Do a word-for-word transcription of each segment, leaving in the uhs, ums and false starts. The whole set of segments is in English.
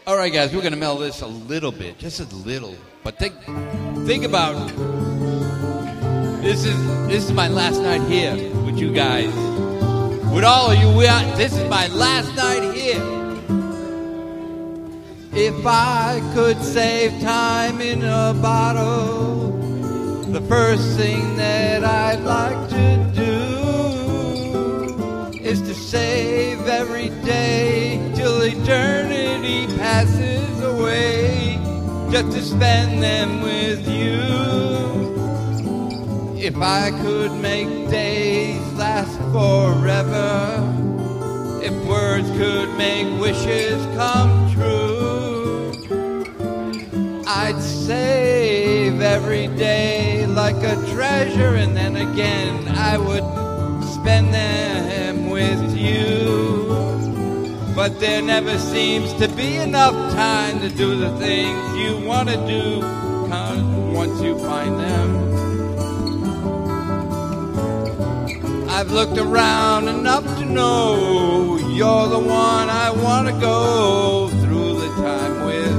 All right, guys, we're going to meld this a little bit, just a little. But think, think about this is this is my last night here with you guys, with all of you. We are, this is my last night here. If I could save time in a bottle, the first thing that I'd like to do is to save every day till eternity passes away, just to spend them with you. If I could make days last forever, if words could make wishes come true, I'd save every day like a treasure, and then again I would spend them with you. But there never seems to be enough time to do the things you want to do once you find them. I've looked around enough to know you're the one I want to go through the time with.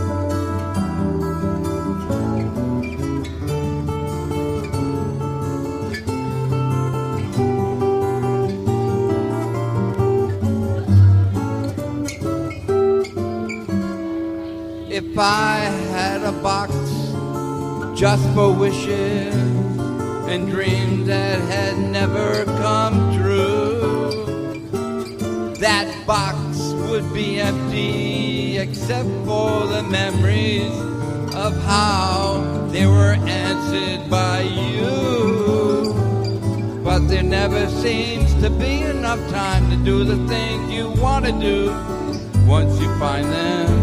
If I had a box just for wishes and dreams that had never come true, that box would be empty except for the memories of how they were answered by you. But there never seems to be enough time to do the things you want to do once you find them.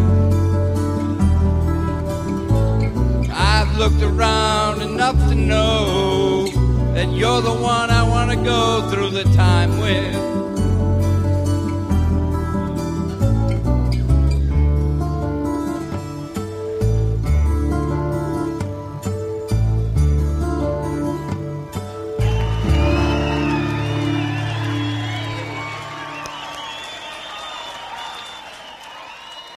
I've looked around enough to know that you're the one I want to go through the time with.